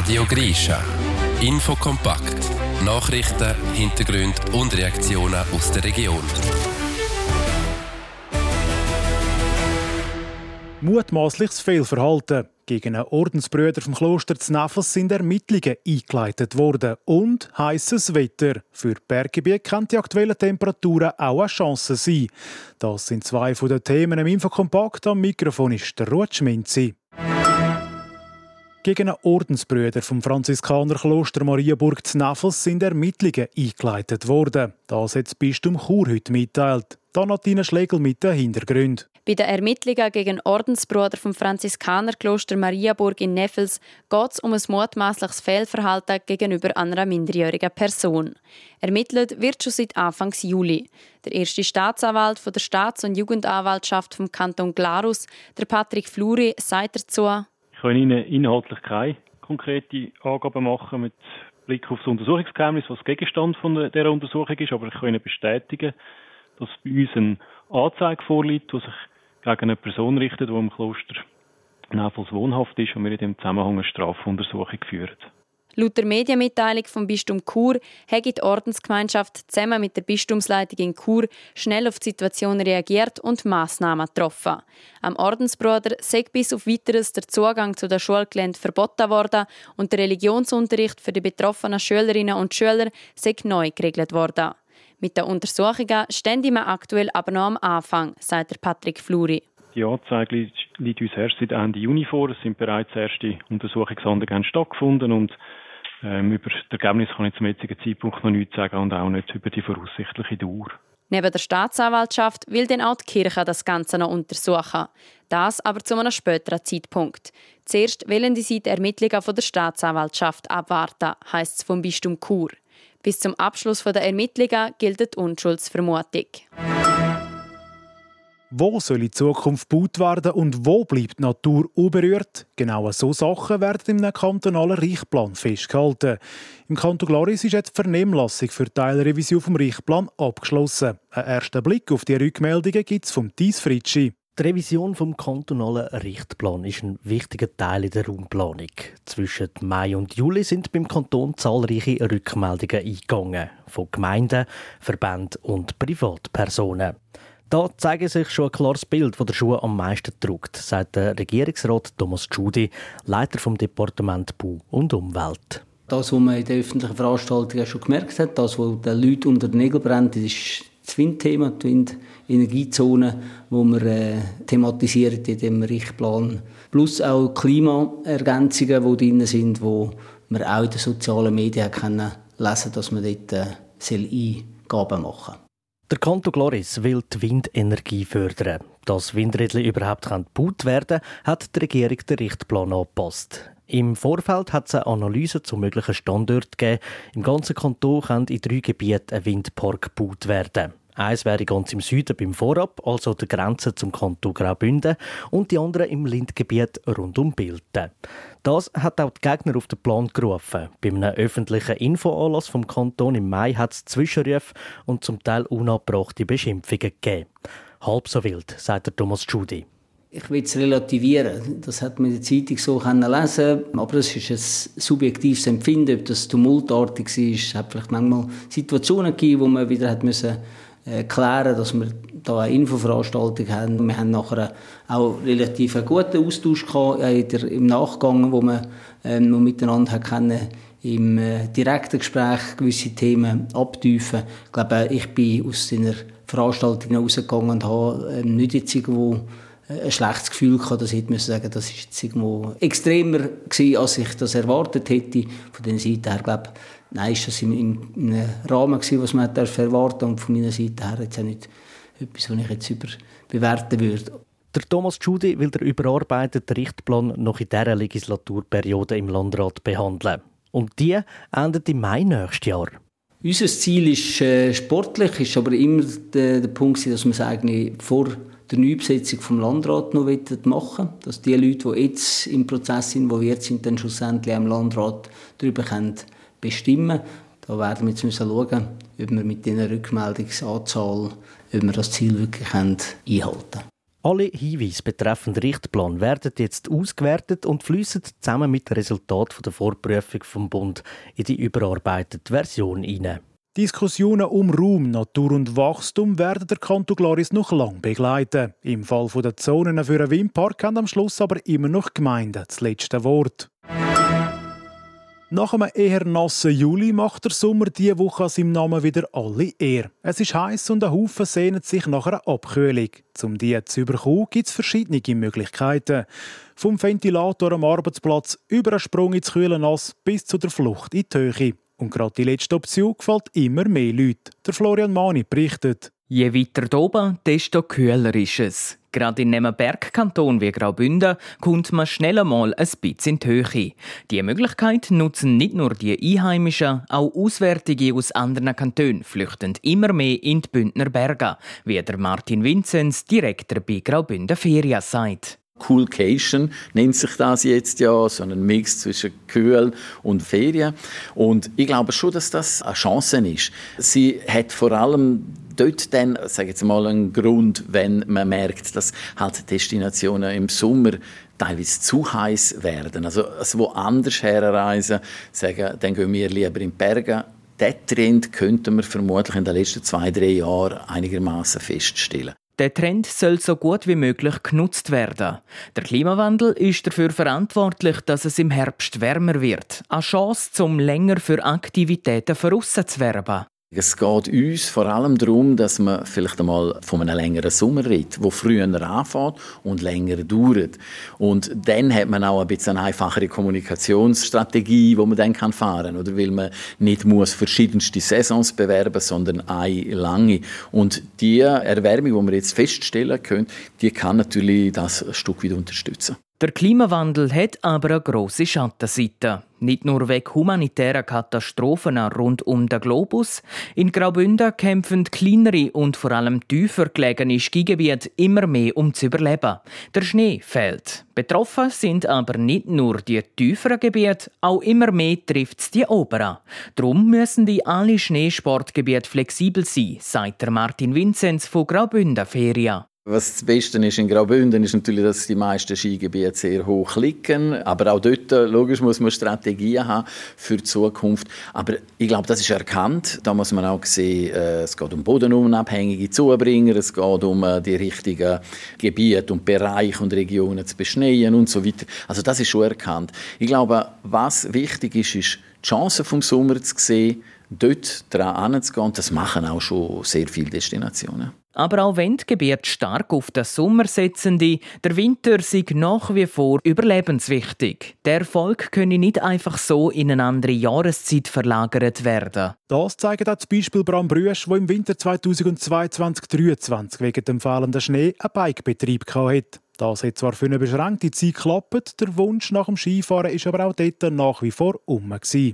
Radio Grisha. Infokompakt. Nachrichten, Hintergründe und Reaktionen aus der Region. Mutmaßliches Fehlverhalten. Gegen einen Ordensbrüder vom Kloster Znäfels sind Ermittlungen eingeleitet worden. Und heisses Wetter. Für Berggebiete können die aktuellen Temperaturen auch eine Chance sein. Das sind zwei von den Themen im Infokompakt. Am Mikrofon ist der Ruth Schminzi. Gegen einen Ordensbrüder vom Franziskanerkloster Marienburg Znäfels sind Ermittlungen eingeleitet worden. Das hat das Bistum Chur heute mitteilt. Nadine Schlegel mit den Hintergründen. Bei den Ermittlungen gegen Ordensbruder vom Franziskanerkloster Marienburg in Neffels geht es um ein mutmaßliches Fehlverhalten gegenüber einer minderjährigen Person. Ermittelt wird schon seit Anfang Juli. Der erste Staatsanwalt von der Staats- und Jugendanwaltschaft vom Kanton Glarus, der Patrick Fluri, sagt dazu: Ich kann Ihnen inhaltlich keine konkrete Angaben machen mit Blick auf das Untersuchungsgeheimnis, was Gegenstand von dieser Untersuchung ist, aber ich kann Ihnen bestätigen, dass bei uns eine Anzeige vorliegt, die sich gegen eine Person richtet, die im Kloster Neffels wohnhaft ist und wir in diesem Zusammenhang eine Strafuntersuchung führen. Laut der Medienmitteilung vom Bistum Chur hat die Ordensgemeinschaft zusammen mit der Bistumsleitung in Chur schnell auf die Situation reagiert und Massnahmen getroffen. Am Ordensbruder sei bis auf Weiteres der Zugang zu den Schulgelände verboten worden und der Religionsunterricht für die betroffenen Schülerinnen und Schüler sei neu geregelt worden. Mit den Untersuchungen stehen wir aktuell aber noch am Anfang, sagt der Patrick Fluri. Die Anzeige liegt uns erst seit Ende Juni vor. Es sind bereits erste Untersuchungshandlungen stattgefunden und über das Ergebnis kann ich zum jetzigen Zeitpunkt noch nichts sagen und auch nicht über die voraussichtliche Dauer. Neben der Staatsanwaltschaft will dann auch die Kirche das Ganze noch untersuchen. Das aber zu einem späteren Zeitpunkt. Zuerst wollen die Ermittlungen von der Staatsanwaltschaft abwarten, heisst es vom Bistum Chur. Bis zum Abschluss der Ermittlungen gilt die Unschuldsvermutung. Wo soll in Zukunft gebaut werden und wo bleibt die Natur unberührt? Genau so Sachen werden im kantonalen Richtplan festgehalten. Im Kanton Glaris ist jetzt die Vernehmlassung für die Teilrevision des Richtplans abgeschlossen. Einen ersten Blick auf die Rückmeldungen gibt es vom Thies Fritschi. Die Revision des kantonalen Richtplans ist ein wichtiger Teil in der Raumplanung. Zwischen Mai und Juli sind beim Kanton zahlreiche Rückmeldungen eingegangen. Von Gemeinden, Verbänden und Privatpersonen. Da zeigt sich schon ein klares Bild, das der Schuh am meisten drückt, sagt der Regierungsrat Thomas Tschudi, Leiter des Departements Bau und Umwelt. Das, was man in den öffentlichen Veranstaltungen schon gemerkt hat, das, was den Leuten unter den Nägeln brennt, das ist das Windthema, die Windenergiezone, die wir thematisieren in diesem Richtplan. Plus auch Klimaergänzungen, die drin sind, die man auch in den sozialen Medien lesen kann, dass man dort Eingaben machen soll. Der Kanton Glaris will die Windenergie fördern. Dass Windräder überhaupt gebaut werden können, hat die Regierung den Richtplan angepasst. Im Vorfeld hat es eine Analyse zu möglichen Standorten gegeben. Im ganzen Kanton kann in 3 Gebieten ein Windpark gebaut werden. Eins wäre ganz im Süden beim Vorab, also der Grenze zum Kanton Graubünden, und die andere im Lindgebiet rund um Bilten. Das hat auch die Gegner auf den Plan gerufen. Bei einem öffentlichen Infoanlass vom Kanton im Mai hat es Zwischenrufe und zum Teil unabbrachte Beschimpfungen gegeben. Halb so wild, sagt der Thomas Tschudi. Ich will es relativieren. Das hat man in der Zeitung so lesen, aber es ist ein subjektives Empfinden, ob das tumultartig war. Es hat vielleicht manchmal Situationen gegeben, wo man wieder hat müssen klären, dass wir da eine Infoveranstaltung haben. Wir haben nachher auch relativ einen guten Austausch gehabt, im Nachgang, wo wir noch miteinander können, im direkten Gespräch gewisse Themen abtiefen. Ich glaube, ich bin aus dieser Veranstaltung rausgegangen und habe nicht jetzt irgendwo ein schlechtes Gefühl gehabt, dass ich hätte sagen, das ist jetzt irgendwo extremer gewesen, als ich das erwartet hätte. Von dieser Seite her, glaube ich, nein, ist das im Rahmen gewesen, was man erwarten durfte. Und von meiner Seite her jetzt auch nicht etwas, was ich jetzt bewerten würde. Der Thomas Tschudi will den überarbeiteten Richtplan noch in dieser Legislaturperiode im Landrat behandeln. Und die endet im Mai nächstes Jahr. Unser Ziel ist sportlich, ist aber immer der Punkt, dass wir es eigentlich vor der Neubesetzung vom Landrat noch machen wollen. Dass die Leute, die jetzt im Prozess involviert sind, dann schlussendlich am Landrat darüber bestimmen können. Da werden wir jetzt schauen, ob wir mit dieser Rückmeldungsanzahl ob wir das Ziel wirklich einhalten können. Alle Hinweise betreffend Richtplan werden jetzt ausgewertet und fließen zusammen mit dem Resultat der Vorprüfung vom Bund in die überarbeitete Version hinein. Diskussionen um Raum, Natur und Wachstum werden der Kanton Glaris noch lange begleiten. Im Fall der Zonen für einen Windpark haben am Schluss aber immer noch Gemeinden das letzte Wort. Nach einem eher nassen Juli macht der Sommer diese Woche an seinem Namen wieder alle eher. Es ist heiß und ein Haufen sehnen sich nach einer Abkühlung. Um die zu bekommen, gibt es verschiedene Möglichkeiten. Vom Ventilator am Arbeitsplatz über einen Sprung ins kühle Nass bis zu der Flucht in die Höhe. Und gerade die letzte Option gefällt immer mehr Leuten. Der Florian Mani berichtet. Je weiter oben, desto kühler ist es. Gerade in einem Bergkanton wie Graubünden kommt man schnell einmal ein bisschen in die Höhe. Diese Möglichkeit nutzen nicht nur die Einheimischen, auch Auswärtige aus anderen Kantonen flüchten immer mehr in die Bündner Berge, wie der Martin Vinzenz, Direktor bei Graubünden Ferien, sagt. Coolcation nennt sich das jetzt ja, so ein Mix zwischen Kühl und Ferien. Und ich glaube schon, dass das eine Chance ist. Sie hat vor allem dort dann, sage jetzt mal, einen Grund, wenn man merkt, dass halt Destinationen im Sommer teilweise zu heiß werden. Also woanders herreisen, sagen, dann gehen wir lieber in die Berge. Diesen Trend könnten wir vermutlich in den letzten 2-3 Jahren einigermaßen feststellen. Der Trend soll so gut wie möglich genutzt werden. Der Klimawandel ist dafür verantwortlich, dass es im Herbst wärmer wird. Eine Chance, um länger für Aktivitäten draussen zu werben. Es geht uns vor allem darum, dass man vielleicht einmal von einem längeren Sommer redet, der früher anfängt und länger dauert. Und dann hat man auch ein bisschen eine einfachere Kommunikationsstrategie, die man dann fahren kann. Oder weil man nicht muss verschiedenste Saisons bewerben, sondern eine lange. Und die Erwärmung, die wir jetzt feststellen können, die kann natürlich das ein Stück weit unterstützen. Der Klimawandel hat aber eine grosse Schattenseite. Nicht nur wegen humanitärer Katastrophen rund um den Globus. In Graubünden kämpfen kleinere und vor allem tiefer gelegene Skigebiete immer mehr zu überleben. Der Schnee fehlt. Betroffen sind aber nicht nur die tieferen Gebiete, auch immer mehr trifft es die oberen. Darum müssen die alle Schneesportgebiete flexibel sein, sagt der Martin Vinzenz von Graubünden Ferien. Was das Beste ist in Graubünden, ist natürlich, dass die meisten Skigebiete sehr hoch liegen. Aber auch dort, logisch, muss man Strategien haben für die Zukunft. Aber ich glaube, das ist erkannt. Da muss man auch sehen, es geht um bodenunabhängige Zubringer, es geht um die richtigen Gebiete und Bereiche und Regionen zu beschneien und so weiter. Also das ist schon erkannt. Ich glaube, was wichtig ist, ist die Chance vom Sommer zu sehen, dort daran heranzugehen. Das machen auch schon sehr viele Destinationen. Aber auch wenn die Gebiete stark auf den Sommer setzen, der Winter sei nach wie vor überlebenswichtig. Der Erfolg könne nicht einfach so in eine andere Jahreszeit verlagert werden. Das zeigt auch das Beispiel Brambrüsch, wo im Winter 2022-2023 wegen dem fehlenden Schnee einen Bikebetrieb hatte. Das hat zwar für eine beschränkte Zeit geklappt, der Wunsch nach dem Skifahren ist aber auch dort nach wie vor gewesen.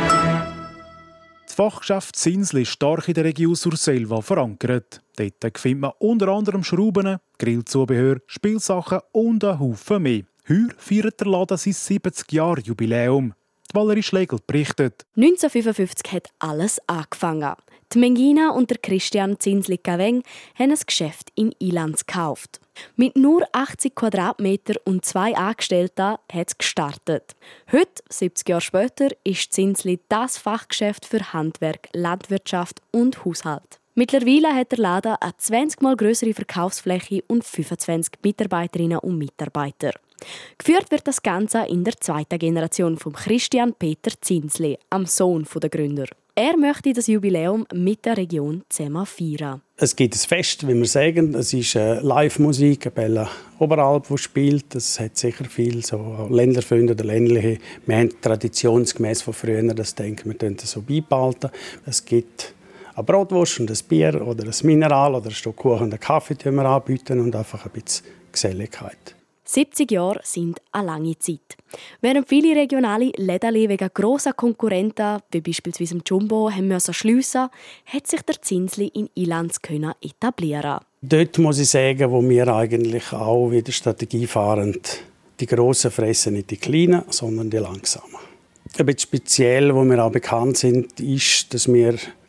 Das Fachgeschäft Zinsli ist stark in der Region Surselva verankert. Dort findet man unter anderem Schrauben, Grillzubehör, Spielsachen und einen Haufen mehr. Heute feiert der Laden sein 70-Jahr-Jubiläum. Valerie Schlegel berichtet. 1955 hat alles angefangen. Die Mengina und der Christian Zinsli-Caveng haben ein Geschäft in Ilanz gekauft. Mit nur 80 Quadratmeter und 2 Angestellten hat es gestartet. Heute, 70 Jahre später, ist Zinsli das Fachgeschäft für Handwerk, Landwirtschaft und Haushalt. Mittlerweile hat der Laden eine 20-mal grössere Verkaufsfläche und 25 Mitarbeiterinnen und Mitarbeiter. Geführt wird das Ganze in der zweiten Generation von Christian Peter Zinsli, am Sohn der Gründer. Er möchte das Jubiläum mit der Region zusammen feiern. Es gibt ein Fest, wie wir sagen. Es ist Live-Musik, eine Bella Oberalp, die spielt. Es hat sicher viel so Ländlerfreunde oder Ländliche. Wir haben traditionsgemäß von früher das Denken, wir können das so beibehalten. Es gibt eine Brotwurst und ein Bier oder ein Mineral oder ein Stück Kuchen und einen Kaffee die wir anbieten und einfach ein bisschen Geselligkeit. 70 Jahre sind eine lange Zeit. Während viele regionale Läden wegen grosser Konkurrenten, wie beispielsweise Jumbo, schliessen mussten, hat sich der Zinsli in Ilanz etablieren. Dort muss ich sagen, wo wir eigentlich auch wieder Strategie fahren, die Grossen fressen nicht die Kleinen, sondern die Langsamen. Ein bisschen speziell, wo wir auch bekannt sind, ist, dass wir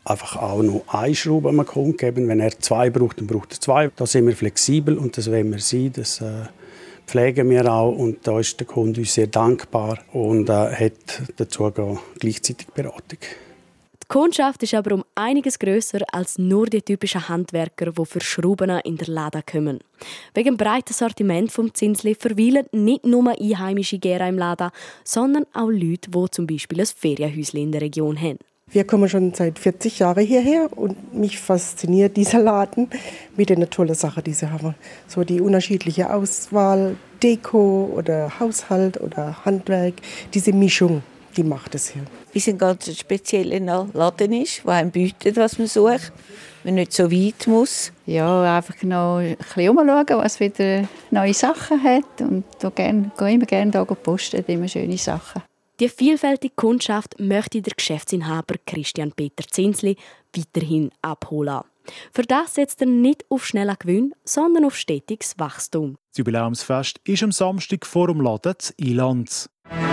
einfach auch noch eine Schraube am Kunden geben. Wenn er 2 braucht, dann braucht er 2. Da sind wir flexibel und das wollen wir sein. Das pflegen wir auch und da ist der Kunde uns sehr dankbar und hat dazu gleichzeitig Beratung. Die Kundschaft ist aber um einiges grösser als nur die typischen Handwerker, die für Schrauben in der Laden kommen. Wegen dem breiten Sortiment vom Zinsli verweilen nicht nur einheimische Gärer im Laden, sondern auch Leute, die zum Beispiel ein Ferienhäuschen in der Region haben. Wir kommen schon seit 40 Jahren hierher und mich fasziniert dieser Laden mit den tollen Sachen, die sie haben. So die unterschiedliche Auswahl, Deko oder Haushalt oder Handwerk, diese Mischung, die macht es hier. Wir sind ganz speziell in einem Laden, der einem bietet, was man sucht, man nicht so weit muss. Ja, einfach noch ein bisschen umschauen, was wieder neue Sachen hat und da gehen immer gerne da posten, immer schöne Sachen. Die vielfältige Kundschaft möchte der Geschäftsinhaber Christian Peter Zinsli weiterhin abholen. Für das setzt er nicht auf schneller Gewinn, sondern auf stetiges Wachstum. Das Jubiläumsfest ist am Samstag vor dem Laden in Ilanz.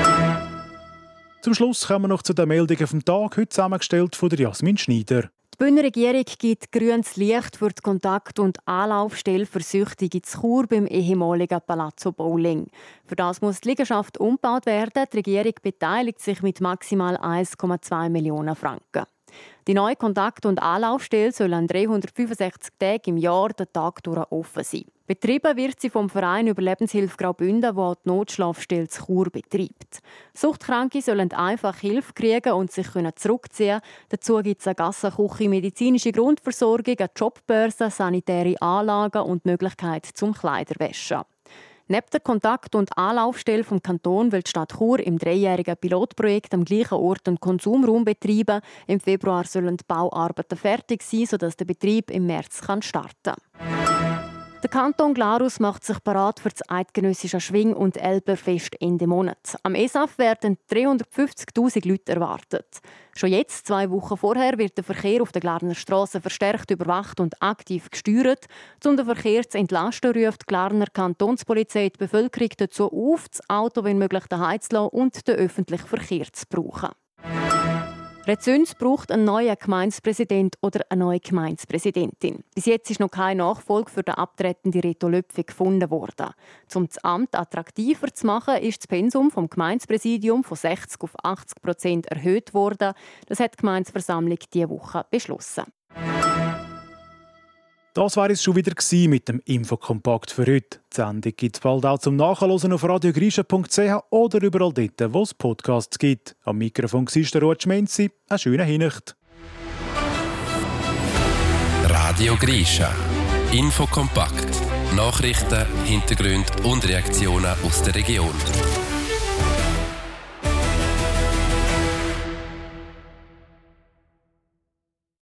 Zum Schluss kommen wir noch zu den Meldungen vom Tag, heute zusammengestellt von Jasmin Schneider. Die Bündner Regierung gibt grünes Licht für die Kontakt- und Anlaufstelle für Süchtige zu Chur beim ehemaligen Palazzo Bowling. Für das muss die Liegenschaft umgebaut werden. Die Regierung beteiligt sich mit maximal 1,2 Millionen Franken. Die neue Kontakt- und Anlaufstelle soll an 365 Tagen im Jahr den Tag durch offen sein. Betrieben wird sie vom Verein Überlebenshilfe Graubünden, der die Notschlafstelle zu Chur betreibt. Suchtkranke sollen einfach Hilfe kriegen und sich zurückziehen. Dazu gibt es eine Gassenküche, medizinische Grundversorgung, eine Jobbörse, sanitäre Anlagen und die Möglichkeit zum Kleiderwaschen. Neben der Kontakt- und Anlaufstelle vom Kanton will die Stadt Chur im 3-jährigen Pilotprojekt am gleichen Ort einen Konsumraum betreiben. Im Februar sollen die Bauarbeiten fertig sein, sodass der Betrieb im März starten kann. Der Kanton Glarus macht sich bereit für das eidgenössische Schwing- und Elberfest Ende Monat. Am ESAF werden 350'000 Leute erwartet. Schon jetzt, 2 Wochen vorher, wird der Verkehr auf der Glarner Strasse verstärkt überwacht und aktiv gesteuert. Um den Verkehr zu entlasten, ruft die Glarner Kantonspolizei die Bevölkerung dazu auf, das Auto wenn möglich daheim zu lassen und den öffentlichen Verkehr zu brauchen. Rezüns braucht einen neuen Gemeindepräsident oder eine neue Gemeindepräsidentin. Bis jetzt ist noch keine Nachfolge für den abtretenden Reto Löpfe gefunden worden. Um das Amt attraktiver zu machen, ist das Pensum vom Gemeindepräsidium von 60% auf 80% erhöht worden. Das hat die Gemeindeversammlung diese Woche beschlossen. Das war es schon wieder mit dem Infokompakt für heute. Die Sendung gibt es bald auch zum Nachhören auf radiogrisha.ch oder überall dort, wo es Podcasts gibt. Am Mikrofon war der Ruud Schmenzi. Eine schöne Hinnacht. Radio Grisha. Infokompakt. Nachrichten, Hintergründe und Reaktionen aus der Region.